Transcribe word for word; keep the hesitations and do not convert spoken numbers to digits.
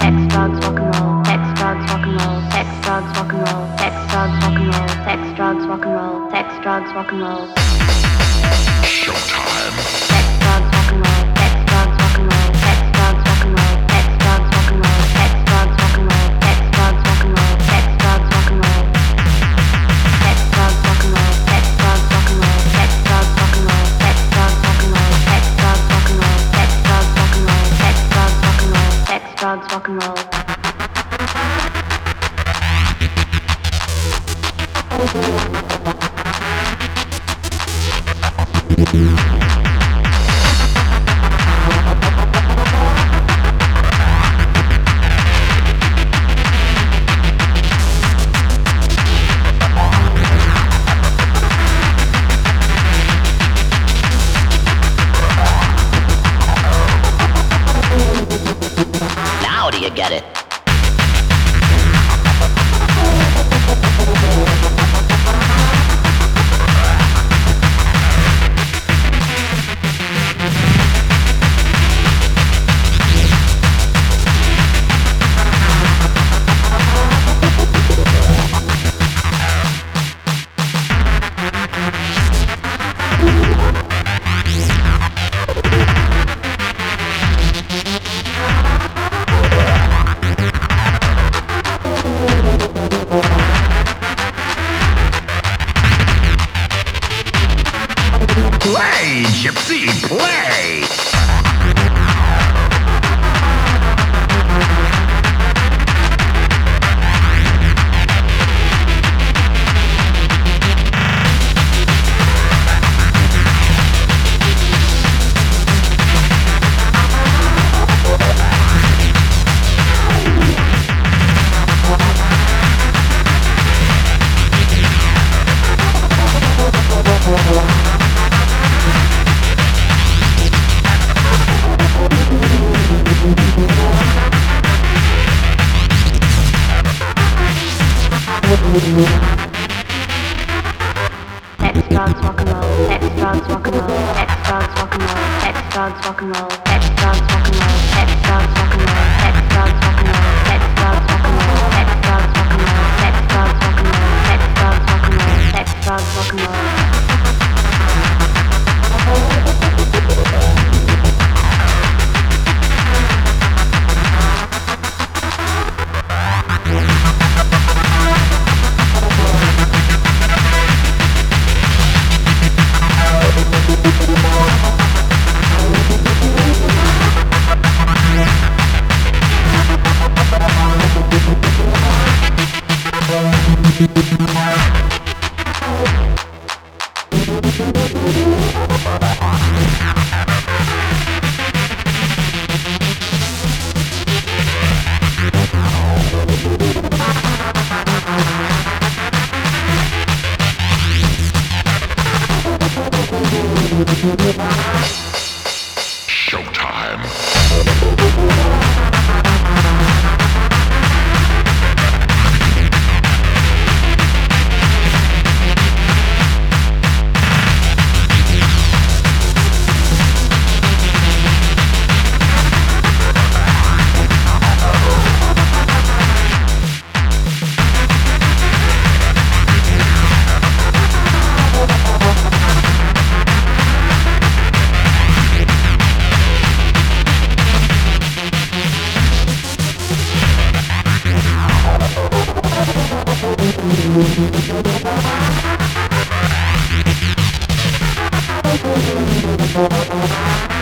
drugs, rock and roll, sex, drugs, rock and roll, sex, drugs, rock and roll, sex, drugs, rock and roll, sex, drugs, rock and roll, sex, drugs, rock and roll. Showtime. Sex, drugs, rock and roll, sex, drugs, rock and roll, sex, drugs, rock and roll, sex, drugs, rock and roll, sex, drugs, rock and roll, sex, drugs, rock and roll, sex, drugs, rock and roll. Sex, drugs, rock and roll, sex, drugs, rock and roll, sex, drugs, rock and roll, sex, drugs, rock and roll, sex, drugs, rock and roll, sex, drugs, rock and roll, sex, drugs, rock and roll, sex, drugs, rock and roll. Now do you get it? Play, Gypsy, play! Sex, drugs, rock and roll, sex, drugs, rock and roll, sex, drugs, rock and roll, sex, drugs, rock and roll, sex, drugs, rock and roll, sex, drugs, rock and roll, sex, drugs, rock and roll, sex, drugs, rock and roll, sex, drugs, rock and roll, sex, drugs, rock and roll, sex, drugs, rock and roll, sex, drugs, rock and roll. Showtime. Thank you.